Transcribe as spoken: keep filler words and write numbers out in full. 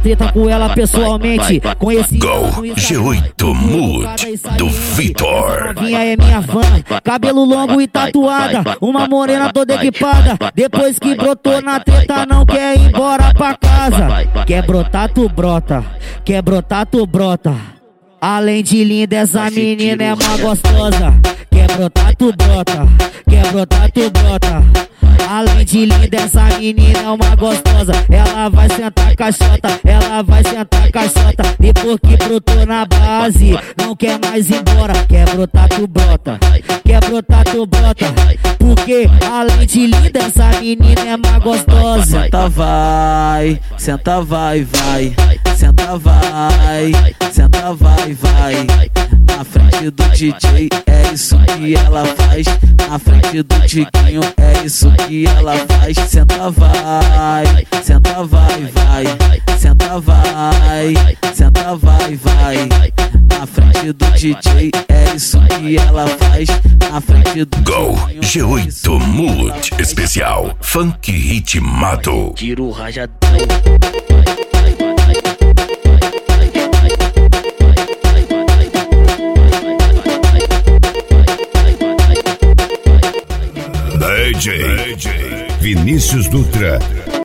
treta com ela pessoalmente. Conheci Go G oito Mood do Vitor. Novinha é minha fã, cabelo longo e tatuada, uma morena toda equipada. Depois que brotou na treta não quer ir embora pra casa. Quer brotar, tu brota, quer brotar, tu brota. Além de linda, essa menina é uma gostosa. Quer brotar, tu brota, quer brotar, tu brota. Além de linda, essa menina é uma gostosa. Ela vai sentar caixota, ela vai sentar caixota. Depois que brotou na base, não quer mais ir embora. Quer brotar, tu brota, quer brotar, tu brota. Porque além de linda, essa menina é uma gostosa. Senta vai, senta vai, vai. Senta vai, senta vai, vai. Na frente do D J é isso que ela faz. Na frente do Tiquinho é isso que ela faz. Senta vai, senta vai, vai. Senta vai, senta vai, vai. Na frente do D J é isso que ela faz. Na frente do Go G oito Mood especial Funk Ritmado. Tiro rajadão. D J Vinícius Dutra.